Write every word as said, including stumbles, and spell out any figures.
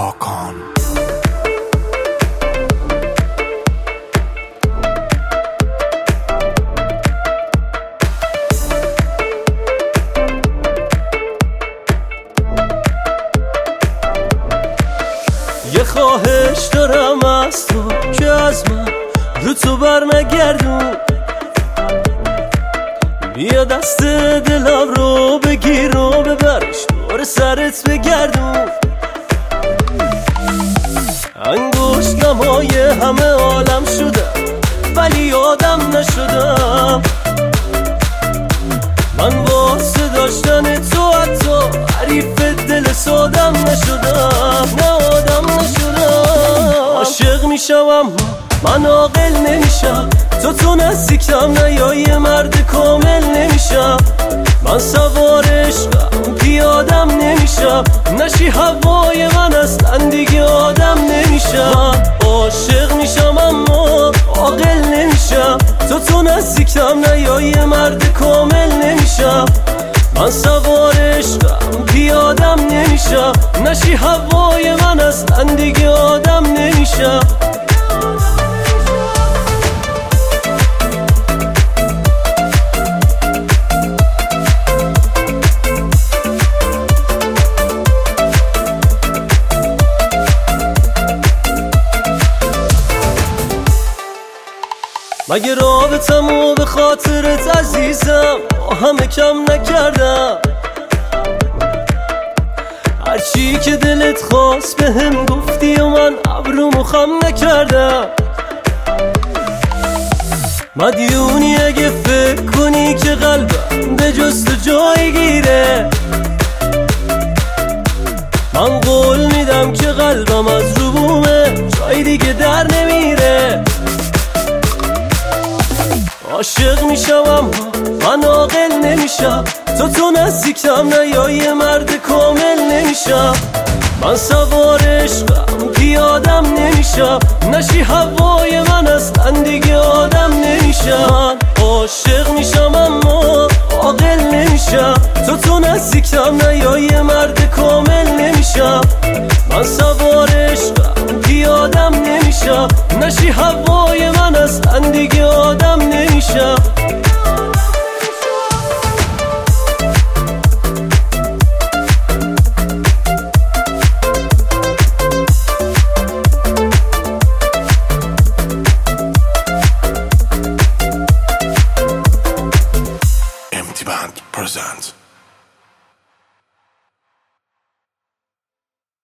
هاکان. یه خواهش دارم از تو که از من رو تو بر نگردون، بیا دست دلم رو بگیر و ببرش دور سرت بگردون. انگشت نمای همه عالم شدم ولی آدم نشدم. من واسه داشتن تو حتی حریف دل سادم نشدم، نه آدم نشدم. عاشق میشم اما من عاقل نمیشم، تو تو نزدیکم نه یا یه مرد کامل نمیشم. من سوار عشقم پیادم نمیشم، نشی هوای من اصلا دیگه آدم نمیشم. عاشق میشم اما عاقل نمیشم، تو تو نزدیکم نه یا یه مرد کامل نمیشم. من سوار عشقم پیادم نمیشم، نشی هوای من اصلا دیگه آدم نمیشم. مگه رابطمو به خاطرت عزیزم با همه کم نکردم؟ هرچی که دلت خواست به هم گفتی و من ابرومو خم نکردم. مدیونی اگه فکر کنی که قلبم به جز تو جای گیره، من قول میدم که قلبم از رو بومه جای دیگه در نمیره. عاشق میشم اما من عاقل نمیشم، تو تو نزدیکم نه یا یه مرد کامل نمیشم. من سوار عشقم پیادم نمیشم، نشی هوای من اصلا دیگه آدم نمیشم. عاشق میشم اما عاقل نمیشم، تو تو نزدیکم نه یا یه مرد کامل